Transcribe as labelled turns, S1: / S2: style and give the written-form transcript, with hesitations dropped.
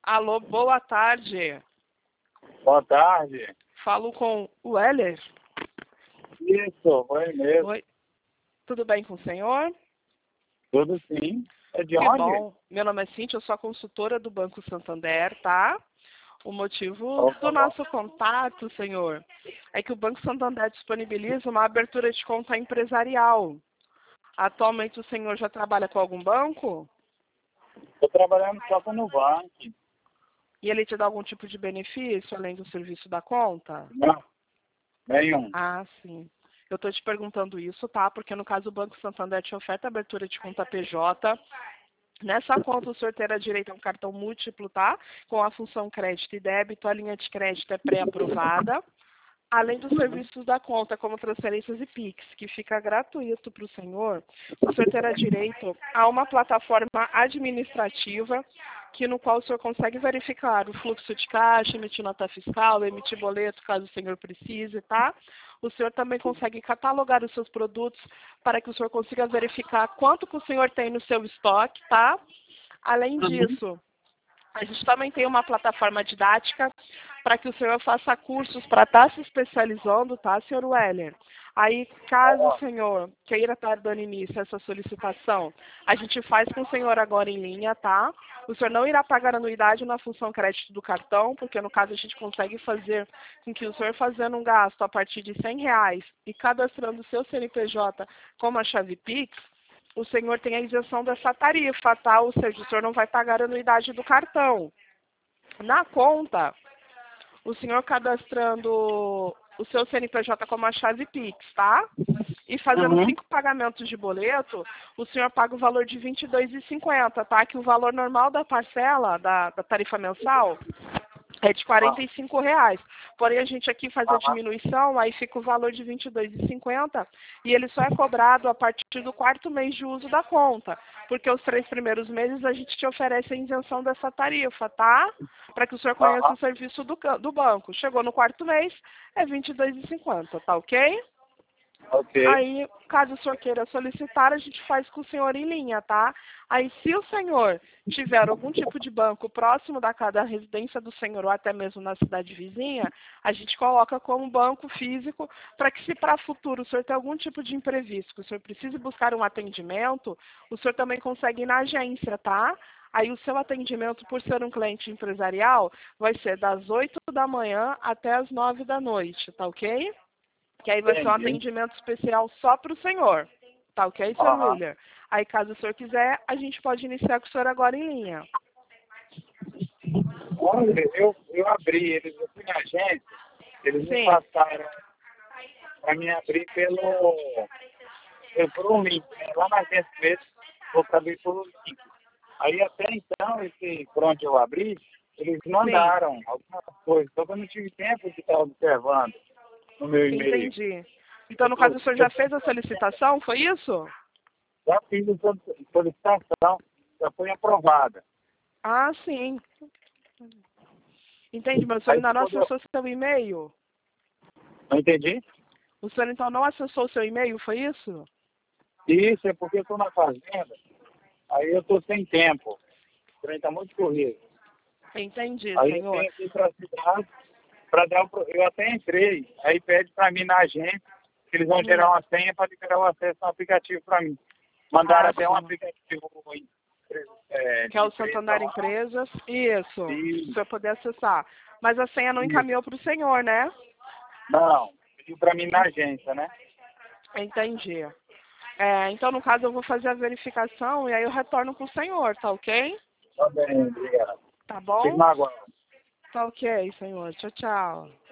S1: Alô, boa tarde.
S2: Boa tarde.
S1: Falo com o Heller.
S2: Isso, foi mesmo.
S1: Oi. Tudo bem com o senhor?
S2: Tudo sim. É de
S1: Que
S2: onde?
S1: bom. Meu nome é Cíntia, eu sou a consultora do Banco Santander, tá? O motivo
S2: Opa,
S1: do nosso contato, senhor, é que o Banco Santander disponibiliza uma abertura de conta empresarial. Atualmente o senhor já trabalha com algum banco?
S2: Estou trabalhando só com o Nubank.
S1: E ele te dá algum tipo de benefício além do serviço da conta?
S2: Não, nenhum.
S1: Ah, sim. Eu estou te perguntando isso, tá? Porque no caso o Banco Santander te oferta abertura de conta PJ. Nessa conta o senhor terá direito a um cartão múltiplo, tá? Com a função crédito e débito, a linha de crédito é pré-aprovada. Além dos serviços da conta, como transferências e Pix, que fica gratuito para o senhor terá direito a uma plataforma administrativa no qual o senhor consegue verificar o fluxo de caixa, emitir nota fiscal, emitir boleto, caso o senhor precise, tá? O senhor também consegue catalogar os seus produtos para que o senhor consiga verificar quanto que o senhor tem no seu estoque, tá? Além disso, a gente também tem uma plataforma didática para que o senhor faça cursos para estar se especializando, tá, senhor Weller? Aí, caso o senhor queira estar dando início a essa solicitação, a gente faz com o senhor agora em linha, tá? O senhor não irá pagar anuidade na função crédito do cartão, porque no caso a gente consegue fazer com que o senhor fazendo um gasto a partir de R$ 100 e cadastrando o seu CNPJ como a chave Pix, o senhor tem a isenção dessa tarifa, tá? Ou seja, o senhor não vai pagar a anuidade do cartão. Na conta, o senhor cadastrando o seu CNPJ como a chave Pix, tá? E fazendo 5 pagamentos de boleto, o senhor paga o valor de R$ 22,50, tá? Que o valor normal da parcela, da tarifa mensal, é de R$ 45. Porém, a gente aqui faz a diminuição, aí fica o valor de R$ 22,50 e ele só é cobrado a partir do 4º mês de uso da conta, porque os 3 primeiros meses a gente te oferece a isenção dessa tarifa, tá? Para que o senhor conheça o serviço do banco. Chegou no 4º mês, é R$ 22,50, tá ok?
S2: Ok.
S1: Aí, caso o senhor queira solicitar, a gente faz com o senhor em linha, tá? Aí, se o senhor tiver algum tipo de banco próximo da residência do senhor ou até mesmo na cidade vizinha, a gente coloca como banco físico para que, se para futuro o senhor tem algum tipo de imprevisto, que o senhor precise buscar um atendimento, o senhor também consegue ir na agência, tá? Aí o seu atendimento, por ser um cliente empresarial, vai ser das 8 da manhã até as 9 da noite, tá ok? Que aí vai ser um
S2: Entendi.
S1: atendimento especial só para o senhor. Tá ok, senhor William? Aí, caso o senhor quiser, a gente pode iniciar com o senhor agora em linha.
S2: Olha, eu abri eles, eu fui na agência, eles me
S1: Sim.
S2: passaram para me abrir por um link, né? Lá na agência mesmo, vou abrir por um link. Aí até então, por onde eu abri, eles mandaram algumas coisas, só que eu não tive tempo de estar observando no meu e-mail.
S1: Entendi. Então, no caso, o senhor já fez a solicitação, foi isso?
S2: Já fiz a solicitação, já foi aprovada.
S1: Ah, sim. Entendi, mas o senhor
S2: Aí
S1: ainda não
S2: quando eu...
S1: acessou seu e-mail?
S2: Não entendi?
S1: O senhor, então, não acessou o seu e-mail, foi isso?
S2: Isso é porque eu estou na fazenda, aí eu estou sem tempo. O trem está muito corrido.
S1: Entendi,
S2: Aí eu
S1: senhor.
S2: tenho que ir para a cidade para dar o... Eu até entrei, aí pede para mim na agência que eles vão gerar uma senha para liberar o acesso ao aplicativo para mim. Mandaram até um
S1: sim.
S2: aplicativo
S1: Que é o Santander Empresas. Isso.
S2: E...
S1: Se o senhor puder acessar. Mas a senha não encaminhou para o senhor, né?
S2: Não, pediu para mim na agência, né?
S1: Entendi. Então, no caso, eu vou fazer a verificação e aí eu retorno com o senhor, tá ok?
S2: Tá bem, obrigado.
S1: Tá
S2: Fico
S1: bom?
S2: na aguardo.
S1: Tá ok, senhor. Tchau, tchau.